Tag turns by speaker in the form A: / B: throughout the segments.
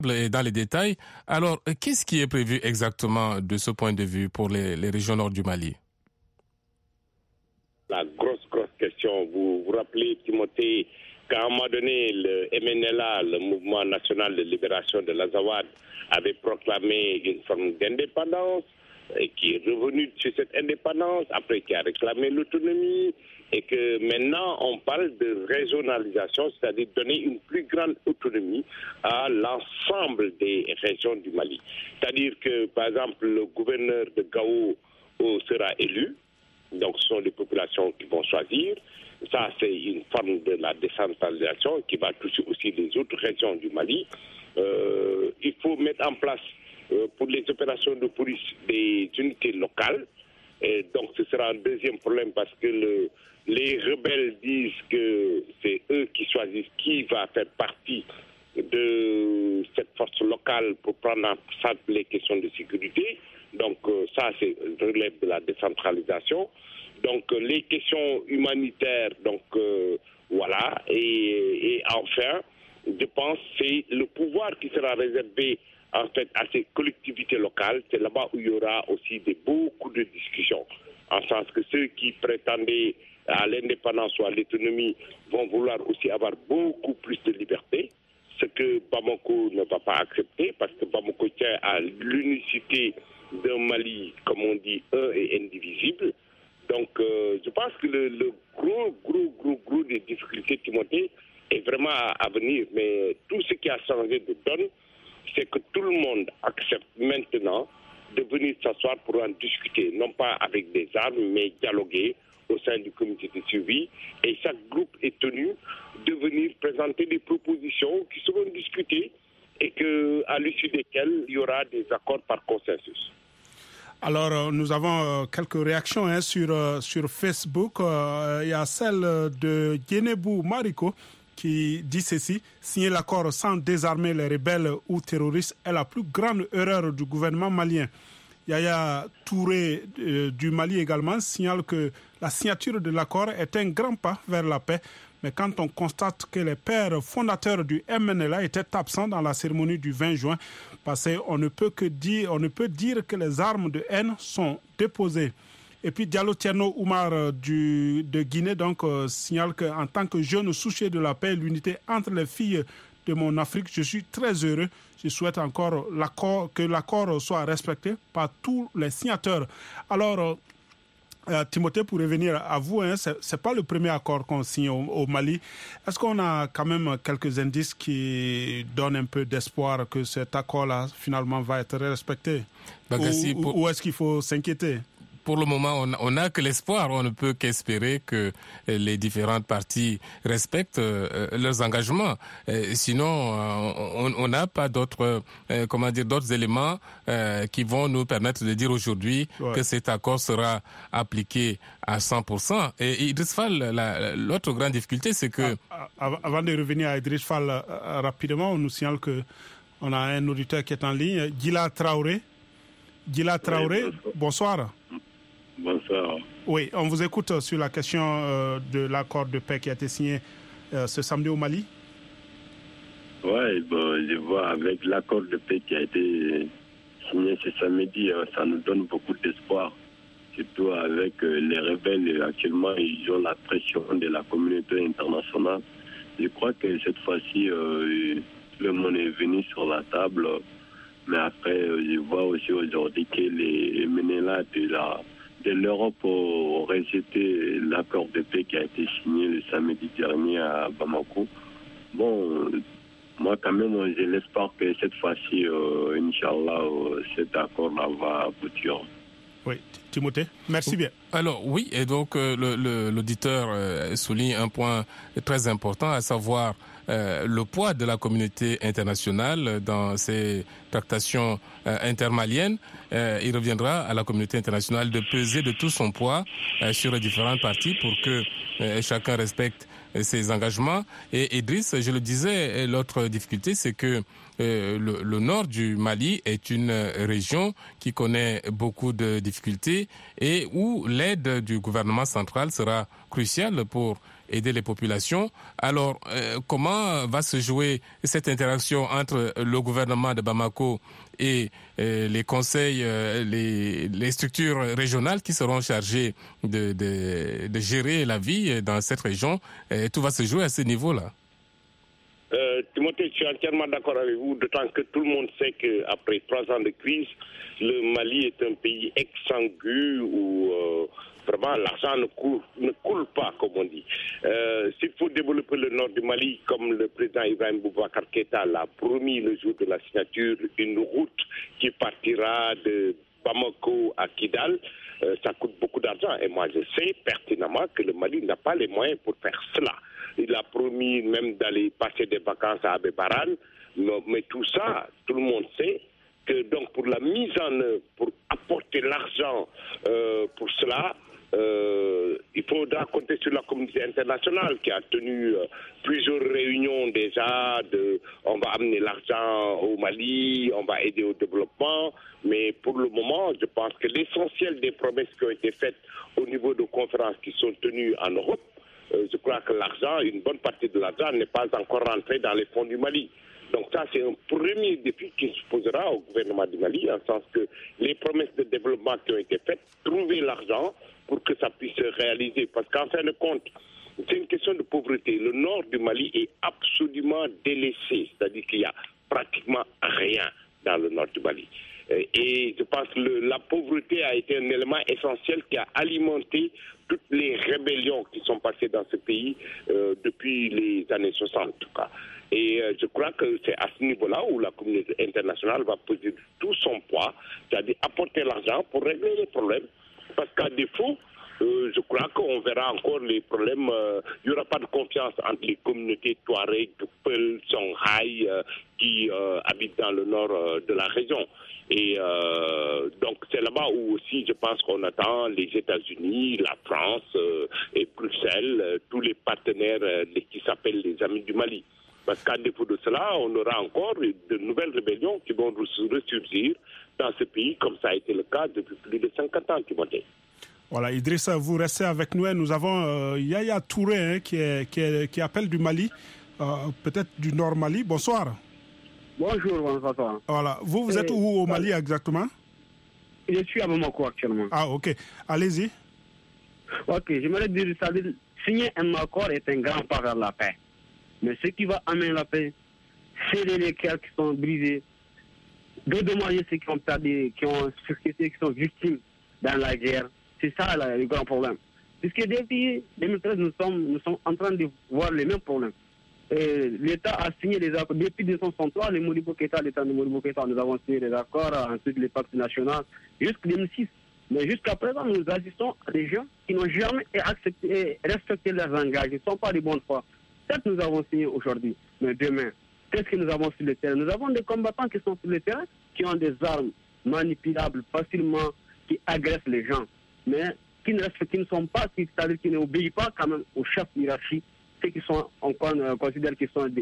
A: et dans les détails. Alors, qu'est-ce qui est prévu exactement de ce point de vue pour les régions nord du Mali?
B: La grosse question. Vous vous rappelez, Timothée, qu'à un moment donné, le MNLA, le Mouvement National de Libération de l'Azawad, avait proclamé une forme d'indépendance et qui est revenu sur cette indépendance, après qui a réclamé l'autonomie, et que maintenant on parle de régionalisation, c'est-à-dire donner une plus grande autonomie à l'ensemble des régions du Mali. C'est-à-dire que, par exemple, le gouverneur de Gao sera élu, donc ce sont les populations qui vont choisir. Ça, c'est une forme de la décentralisation qui va toucher aussi les autres régions du Mali. Il faut mettre en place pour les opérations de police des unités locales. Et donc ce sera un deuxième problème parce que les rebelles disent que c'est eux qui choisissent qui va faire partie de cette force locale pour prendre en charge les questions de sécurité. Donc ça, c'est relève de la décentralisation. Donc les questions humanitaires, donc voilà. Et enfin, je pense que c'est le pouvoir qui sera réservé en fait à ces collectivités locales. C'est là-bas où il y aura aussi beaucoup de discussions. En sens que ceux qui prétendaient à l'indépendance ou à l'autonomie vont vouloir aussi avoir beaucoup plus de liberté, ce que Bamako ne va pas accepter parce que Bamako tient à l'unicité d'un Mali, comme on dit, un et indivisible. Donc je pense que le gros des difficultés, Timothée, est vraiment à venir. Mais tout ce qui a changé de donne, c'est que tout le monde accepte maintenant de venir s'asseoir pour en discuter, non pas avec des armes, mais dialoguer au sein du comité de suivi. Et chaque groupe est tenu de venir présenter des propositions qui seront discutées et qu'à l'issue desquelles il y aura des accords par consensus.
C: Alors, nous avons quelques réactions sur Facebook. Il y a celle de Yenebou Mariko qui dit ceci: signer l'accord sans désarmer les rebelles ou terroristes est la plus grande erreur du gouvernement malien. Yaya Touré du Mali également signale que la signature de l'accord est un grand pas vers la paix. Mais quand on constate que les pères fondateurs du MNLA étaient absents dans la cérémonie du 20 juin passé, on ne peut dire que les armes de haine sont déposées. Et puis Diallo Tierno Oumar de Guinée signale qu'en tant que jeune soucieux de la paix et l'unité entre les filles de mon Afrique, je suis très heureux. Je souhaite encore que l'accord soit respecté par tous les signataires. Alors, Timothée, pour revenir à vous, c'est pas le premier accord qu'on signe au Mali. Est-ce qu'on a quand même quelques indices qui donnent un peu d'espoir que cet accord-là, finalement, va être respecté? Ou est-ce qu'il faut s'inquiéter?
A: Pour le moment, on n'a que l'espoir. On ne peut qu'espérer que les différentes parties respectent leurs engagements. Sinon, on n'a pas d'autres éléments qui vont nous permettre de dire aujourd'hui que cet accord sera appliqué à 100%. Et Idriss Fall, l'autre grande difficulté, c'est que...
C: Avant de revenir à Idriss Fall, rapidement, on nous signale qu'on a un auditeur qui est en ligne. Gila Traoré, bonsoir.
D: Bonsoir.
C: Oui, on vous écoute sur la question de l'accord de paix qui a été signé ce samedi au Mali.
D: Oui, je vois avec l'accord de paix qui a été signé ce samedi, ça nous donne beaucoup d'espoir. Surtout avec les rebelles, actuellement, ils ont la pression de la communauté internationale. Je crois que cette fois-ci, le monde est venu sur la table. Mais après, je vois aussi aujourd'hui que les MNLA de l'Europe ont rejeté l'accord de paix qui a été signé le samedi dernier à Bamako. Bon, moi quand même, j'ai l'espoir que cette fois-ci, Inch'Allah, cet accord-là va aboutir.
C: Oui, Timothée, merci bien.
A: Alors oui, et donc l'auditeur souligne un point très important, à savoir le poids de la communauté internationale dans ces tractations intermaliennes. Il reviendra à la communauté internationale de peser de tout son poids sur les différentes parties pour que chacun respecte ses engagements. Et Idriss, je le disais, l'autre difficulté, c'est que le nord du Mali est une région qui connaît beaucoup de difficultés et où l'aide du gouvernement central sera cruciale pour aider les populations. Alors, comment va se jouer cette interaction entre le gouvernement de Bamako et les conseils, les structures régionales qui seront chargées de gérer la vie dans cette région? Tout va se jouer à ce niveau-là.
B: Timothée, je suis entièrement d'accord avec vous, d'autant que tout le monde sait qu'après 3 ans de crise, le Mali est un pays exsangue où vraiment l'argent ne coule pas, comme on dit. S'il faut développer le nord du Mali, comme le président Ibrahim Boubacar Keïta l'a promis le jour de la signature, une route qui partira de Bamako à Kidal, ça coûte beaucoup d'argent. Et moi, je sais pertinemment que le Mali n'a pas les moyens pour faire cela. Il a promis même d'aller passer des vacances à Abébaran, mais tout ça, tout le monde sait que donc pour la mise en œuvre, pour apporter l'argent pour cela, il faudra compter sur la communauté internationale qui a tenu plusieurs réunions déjà on va amener l'argent au Mali, on va aider au développement, mais pour le moment, je pense que l'essentiel des promesses qui ont été faites au niveau de conférences qui sont tenues en Europe, je crois que l'argent, une bonne partie de l'argent n'est pas encore rentrée dans les fonds du Mali. Donc ça, c'est un premier défi qui se posera au gouvernement du Mali, en sens que les promesses de développement qui ont été faites, trouver l'argent pour que ça puisse se réaliser. Parce qu'en fin de compte, c'est une question de pauvreté. Le nord du Mali est absolument délaissé, c'est-à-dire qu'il n'y a pratiquement rien dans le nord du Mali. Et je pense que la pauvreté a été un élément essentiel qui a alimenté toutes les rébellions qui sont passées dans ce pays depuis les années 60 en tout cas. Et je crois que c'est à ce niveau-là où la communauté internationale va poser tout son poids, c'est-à-dire apporter l'argent pour régler les problèmes. Parce qu'à défaut, je crois qu'on verra encore les problèmes. Il n'y aura pas de confiance entre les communautés Touareg, Peul, Songhai qui habitent dans le nord de la région. Et donc c'est là-bas où aussi je pense qu'on attend les États-Unis, la France et Bruxelles, tous les partenaires qui s'appellent les Amis du Mali. Parce qu'à défaut de cela, on aura encore de nouvelles rébellions qui vont ressurgir dans ce pays, comme ça a été le cas depuis plus de 50 ans, Timothée.
C: Voilà, Idrissa, vous restez avec nous. Nous avons Yaya Touré qui appelle du Mali, peut-être du Nord Mali. Bonsoir.
E: Bonjour, bonsoir.
C: Voilà, vous êtes où au Mali exactement?
E: Je suis à Bamako actuellement.
C: Ah, ok. Allez-y.
E: Ok, j'aimerais dire ça. Signer un accord est un grand pas vers la paix. Mais ce qui va amener la paix, c'est les cœurs qui sont brisés, de demander ceux qui ont perdu, qui sont victimes dans la guerre. C'est ça le grand problème. Puisque depuis 2013, nous sommes en train de voir les mêmes problèmes. L'État a signé des accords. Depuis 1963, l'État de Modibo Keïta, nous avons signé des accords, ensuite les pactes nationaux, jusqu'en 2006. Mais jusqu'à présent, nous assistons à des gens qui n'ont jamais accepté et respecté leurs engagements. Ils ne sont pas de bonne foi. Certes, nous avons signé aujourd'hui, mais demain, qu'est-ce que nous avons sur le terrain? Nous avons des combattants qui sont sur le terrain, qui ont des armes manipulables facilement, qui agressent les gens, mais qui ne sont pas, c'est-à-dire qui n'obéissent pas quand même au chef hiérarchique. Ceux qui sont, on considère qu'ils sont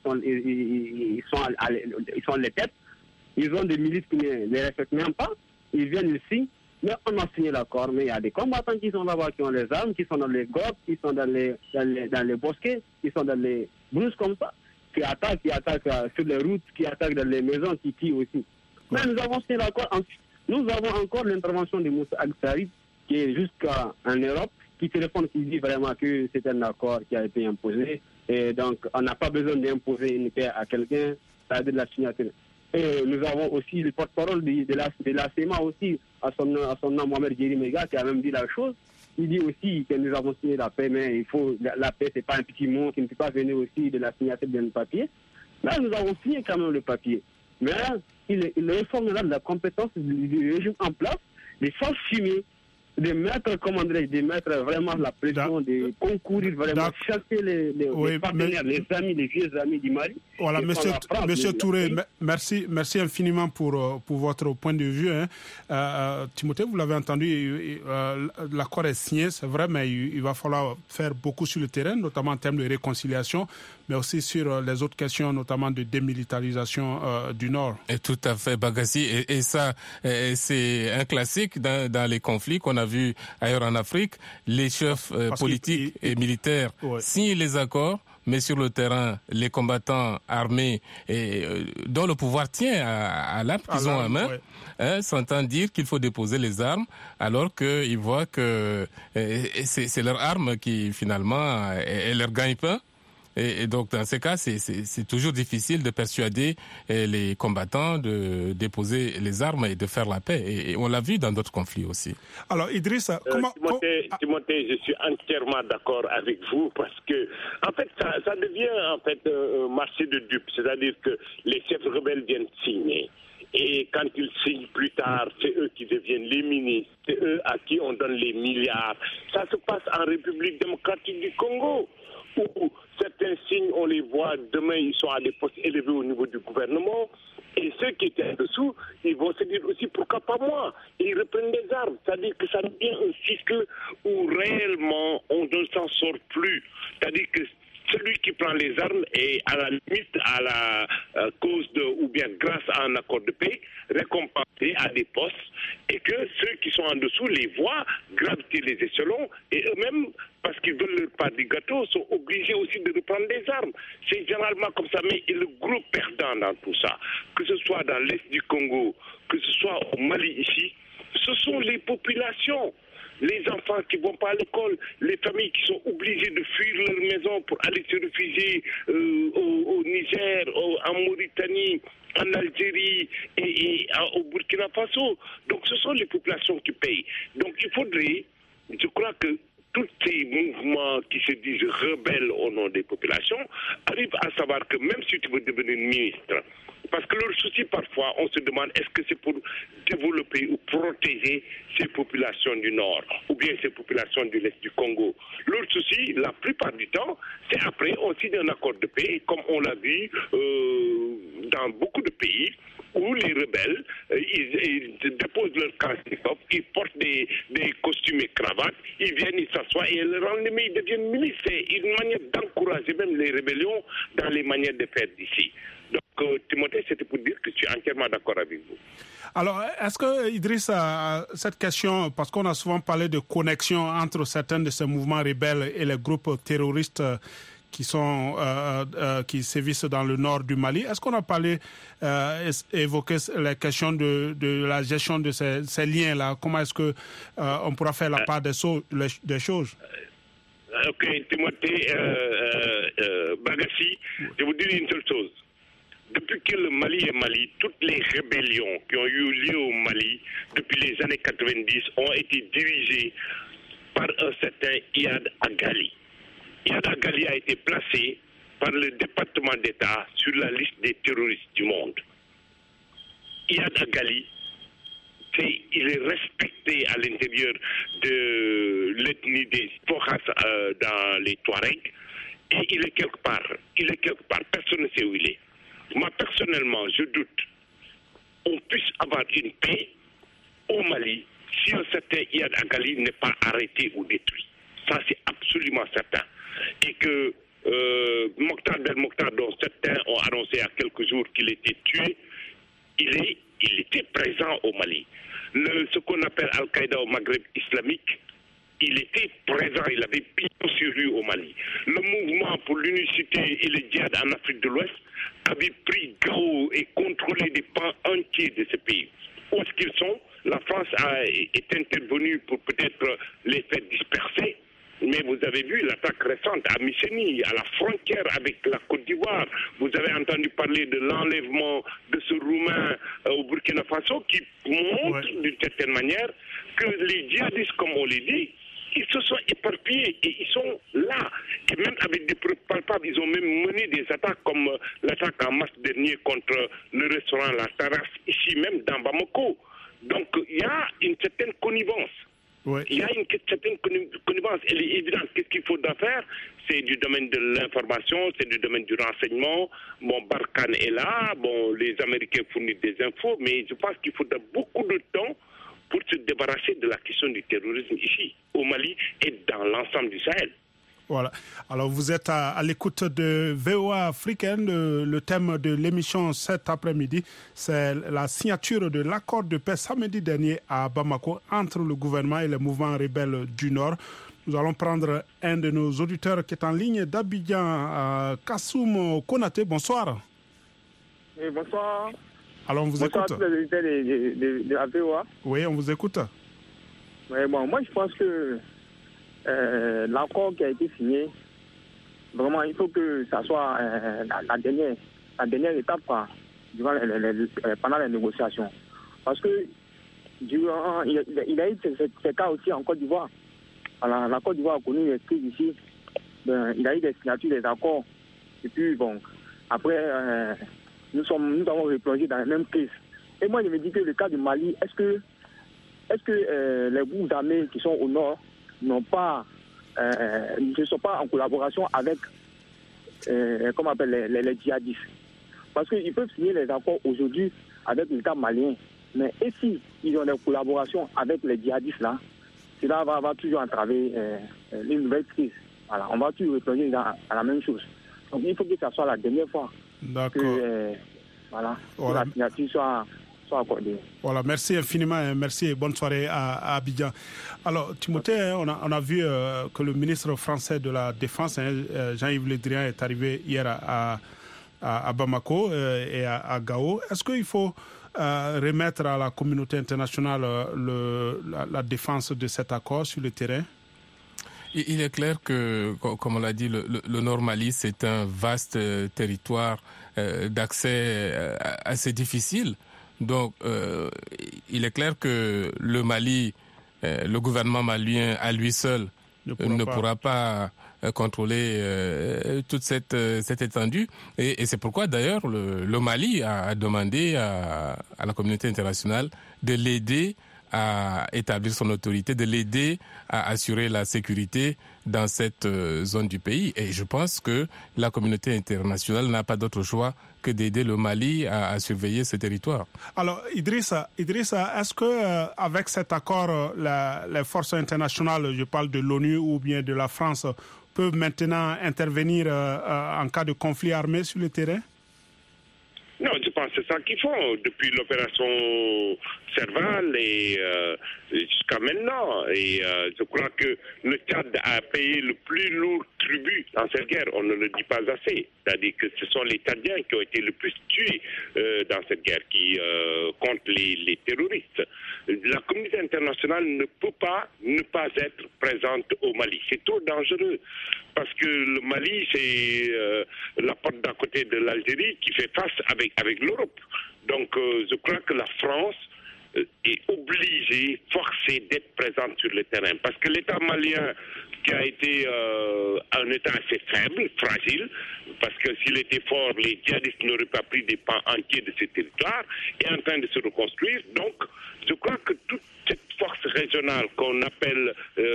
E: les têtes. Ils ont des milices qui ne les respectent même pas. Ils viennent ici. Mais on a signé l'accord, mais il y a des combattants qui sont là-bas, qui ont les armes, qui sont dans les grottes, qui sont dans les bosquets, qui sont dans les brousses comme ça, qui attaquent sur les routes, qui attaquent dans les maisons, qui tuent aussi. Mais nous avons signé l'accord. Nous avons encore l'intervention de Moussa Al-Sarib, qui est jusqu'en Europe, qui téléphone, qui dit vraiment que c'est un accord qui a été imposé. Et donc, on n'a pas besoin d'imposer une paix à quelqu'un, c'est-à-dire de la signature. Et nous avons aussi le porte-parole de la CEMA aussi, à son nom, Mohamed Djeri Mega, qui a même dit la chose. Il dit aussi que nous avons signé la paix, mais la paix, c'est pas un petit mot qui ne peut pas venir aussi de la signature d'un papier. Là, nous avons signé quand même le papier. Mais il réformera la compétence du régime en place, de s'assumer, de mettre vraiment la pression, de concourir vraiment, chasser les partenaires, les amis, les vieux amis du Mali.
C: Voilà, Monsieur Touré, merci infiniment pour votre point de vue. Timothée, vous l'avez entendu, l'accord est signé, c'est vrai, mais il va falloir faire beaucoup sur le terrain, notamment en termes de réconciliation. mais aussi sur les autres questions, notamment de démilitarisation du Nord.
A: Et tout à fait, Bagassi. Et ça, c'est un classique dans les conflits qu'on a vus ailleurs en Afrique. Les chefs politiques et militaires signent les accords, mais sur le terrain, les combattants armés dont le pouvoir tient à l'arme qu'ils ont en main, s'entendent dire qu'il faut déposer les armes, alors qu'ils voient que c'est leur arme qui finalement est leur gagne-pain. Et donc, dans ces cas, c'est toujours difficile de persuader les combattants de déposer les armes et de faire la paix. Et on l'a vu dans d'autres conflits aussi.
C: Alors, Idrissa,
B: Timothée, je suis entièrement d'accord avec vous parce que, en fait, ça devient un marché de dupes. C'est-à-dire que les chefs rebelles viennent signer. Et quand ils signent plus tard, c'est eux qui deviennent les ministres, c'est eux à qui on donne les milliards. Ça se passe en République démocratique du Congo, où certains signes, on les voit, demain ils sont à des postes élevés au niveau du gouvernement, et ceux qui étaient en dessous, ils vont se dire aussi pourquoi pas moi, et ils reprennent des armes. C'est-à-dire que ça devient un cycle où réellement on ne s'en sort plus. C'est-à-dire que celui qui prend les armes est à la limite à la cause ou bien grâce à un accord de paix, récompensé à des postes, et que ceux qui sont en dessous les voient graviter les échelons, et eux-mêmes, parce qu'ils veulent leur part du gâteau, sont obligés aussi de reprendre des armes. C'est généralement comme ça, mais le gros perdant dans tout ça, que ce soit dans l'Est du Congo, que ce soit au Mali ici, ce sont les populations. Les enfants qui ne vont pas à l'école, les familles qui sont obligées de fuir leur maison pour aller se réfugier au Niger, en Mauritanie, en Algérie et au Burkina Faso. Donc ce sont les populations qui payent. Donc il faudrait, je crois que tous ces mouvements qui se disent rebelles au nom des populations arrivent à savoir que même si tu veux devenir ministre, parce que leur souci parfois, on se demande est-ce que c'est pour développer ou protéger ces populations du Nord ou bien ces populations de l'Est du Congo. Leur souci, la plupart du temps, c'est après on signe un accord de paix, comme on l'a vu dans beaucoup de pays, où les rebelles, ils déposent leur Kalachnikov, ils portent des costumes et cravates, ils viennent, ils s'assoient et le lendemain ils deviennent ministres. C'est une manière d'encourager même les rébellions dans les manières de faire d'ici. Donc, Timothée, c'était pour dire que je suis entièrement d'accord avec vous.
C: Alors, est-ce que, Idriss, cette question, parce qu'on a souvent parlé de connexion entre certains de ces mouvements rebelles et les groupes terroristes qui sévissent dans le nord du Mali, est-ce qu'on a évoqué la question de la gestion de ces liens-là? Comment est-ce qu'on pourra faire la part des choses?
B: Ok, Timothée, Bagassi, je vous dis une seule chose. Depuis que le Mali est Mali, toutes les rébellions qui ont eu lieu au Mali depuis les années 90 ont été dirigées par un certain Iyad Agali. Iyad Agali a été placé par le département d'État sur la liste des terroristes du monde. Iyad Agali, il est respecté à l'intérieur de l'ethnie des Foras dans les Touaregs, et il est quelque part. Personne ne sait où il est. Moi, personnellement, je doute qu'on puisse avoir une paix au Mali si un certain Iyad Agali n'est pas arrêté ou détruit. Ça, c'est absolument certain. Et que Mokhtar Belmokhtar, dont certains ont annoncé il y a quelques jours qu'il était tué, il était présent au Mali. Ce qu'on appelle Al-Qaïda au Maghreb islamique, il était présent, il avait pignon sur rue au Mali. Le mouvement pour l'unicité et le djihad en Afrique de l'Ouest avait pris Gao et contrôlé des pans entiers de ce pays. Où est-ce qu'ils sont? La France est intervenue pour peut-être les faire disperser. Mais vous avez vu l'attaque récente à Misséni, à la frontière avec la Côte d'Ivoire. Vous avez entendu parler de l'enlèvement de ce Roumain au Burkina Faso qui montre d'une certaine manière que les djihadistes, comme on les dit, ils se sont éparpillés et ils sont là. Et même avec des preuves palpables, ils ont même mené des attaques comme l'attaque en mars dernier contre le restaurant La Terrasse, ici même dans Bamako. Donc il y a une certaine connivence. Ouais. Il y a une certaine connivence, elle est évidente. Qu'est-ce qu'il faudra faire? C'est du domaine de l'information, c'est du domaine du renseignement. Bon, Barkhane est là, bon, les Américains fournissent des infos, mais je pense qu'il faudra beaucoup de temps pour se débarrasser de la question du terrorisme ici, au Mali et dans l'ensemble du Sahel.
C: Voilà. Alors, vous êtes à l'écoute de VOA Africaine. Le thème de l'émission cet après-midi, c'est la signature de l'accord de paix samedi dernier à Bamako entre le gouvernement et les mouvements rebelles du Nord. Nous allons prendre un de nos auditeurs qui est en ligne d'Abidjan, Kassoum Konaté. Bonsoir.
F: Oui, bonsoir.
C: Alors, on vous écoute.
F: Bonsoir à tous les auditeurs de la VOA.
C: Oui, on vous écoute.
F: Oui, bon, moi, je pense que l'accord qui a été signé, vraiment, il faut que ça soit la dernière étape pendant les négociations. Parce que il a eu ces cas aussi en Côte d'Ivoire. Alors, la Côte d'Ivoire a connu les crises ici. Il a eu des signatures des accords. Et puis, bon, après, nous avons replongé dans la même crise. Et moi, je me dis que le cas du Mali, est-ce que les groupes armés qui sont au nord ne sont pas en collaboration avec les djihadistes? Parce qu'ils peuvent signer les accords aujourd'hui avec l'État malien. Mais et si ils ont des collaborations avec les djihadistes là, cela va toujours entraver une nouvelle crise. Voilà, on va toujours replonger à la même chose. Donc il faut que ça soit la dernière fois que la signature soit accordée.
C: Voilà, merci infiniment, merci et bonne soirée à Abidjan. Alors Timothée, on a vu que le ministre français de la Défense, Jean-Yves Le Drian, est arrivé hier à Bamako et à Gao. Est-ce qu'il faut remettre à la communauté internationale la défense de cet accord sur le terrain?
A: Il est clair que, comme on l'a dit, le Nord Mali, c'est un vaste territoire d'accès assez difficile. Donc, il est clair que le Mali, le gouvernement malien à lui seul ne pourra pas contrôler toute cette étendue. Et c'est pourquoi, d'ailleurs, le Mali a demandé à la communauté internationale de l'aider à établir son autorité, de l'aider à assurer la sécurité dans cette zone du pays. Et je pense que la communauté internationale n'a pas d'autre choix que d'aider le Mali à surveiller ce territoire. Alors,
C: Idrissa, est-ce que avec cet accord, les forces internationales, je parle de l'ONU ou bien de la France, peuvent maintenant intervenir en cas de conflit armé sur le terrain?
B: Non, je pense que c'est ça qu'ils font depuis l'opération Serval et jusqu'à maintenant. Et je crois que le Tchad a payé le plus lourd tribut dans cette guerre. On ne le dit pas assez. C'est-à-dire que ce sont les Tchadiens qui ont été le plus tués dans cette guerre contre les terroristes. La communauté internationale ne peut pas ne pas être présente au Mali. C'est trop dangereux. Parce que le Mali, c'est la porte d'à côté de l'Algérie qui fait face avec l'Europe. Donc, je crois que la France est obligée, forcée d'être présente sur le terrain. Parce que l'État malien, qui a été un État assez faible, fragile, parce que s'il était fort, les djihadistes n'auraient pas pris des pans entiers de ce territoire, est en train de se reconstruire. Donc, je crois que toute cette force régionale qu'on appelle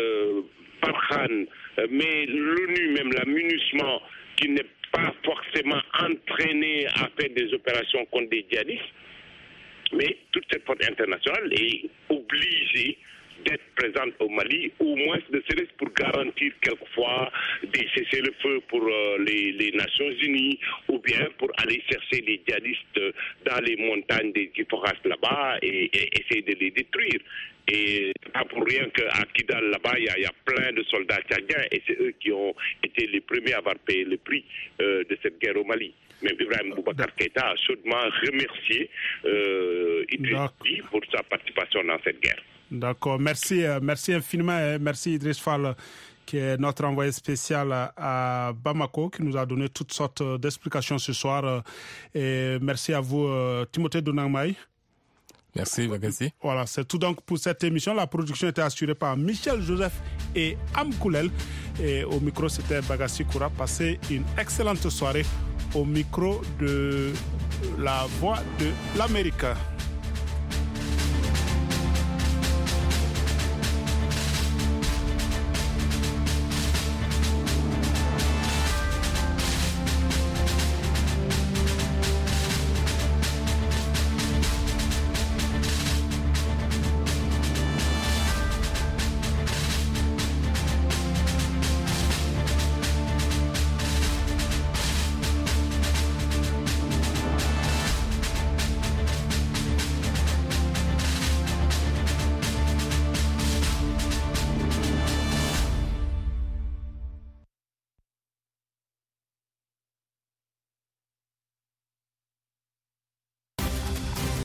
B: Barkhane, mais l'ONU, même la MINUSMA, qui n'est pas forcément entraînée à faire des opérations contre des djihadistes, mais toute cette force internationale est obligée d'être présente au Mali, au moins ne serait-ce pour garantir quelquefois des cessez-le-feu pour les Nations Unies, ou bien pour aller chercher les djihadistes dans les montagnes des Kiforas là-bas et essayer de les détruire. Et pas pour rien qu'à Kidal, là-bas, il y a plein de soldats tchadiens et c'est eux qui ont été les premiers à avoir payé le prix de cette guerre au Mali. Même Ibrahim Boubacar Keïta a chaudement remercié Idriss Déby pour sa participation dans cette guerre.
C: D'accord, merci infiniment et merci Idriss Fall, qui est notre envoyé spécial à Bamako, qui nous a donné toutes sortes d'explications ce soir. Et merci à vous, Timothée Donangmaï.
A: Merci, Bagassi.
C: Voilà, c'est tout donc pour cette émission. La production était assurée par Michel Joseph et Amkoulel. Et au micro, c'était Bagassi Koura. Passez une excellente soirée au micro de la Voix de l'Amérique.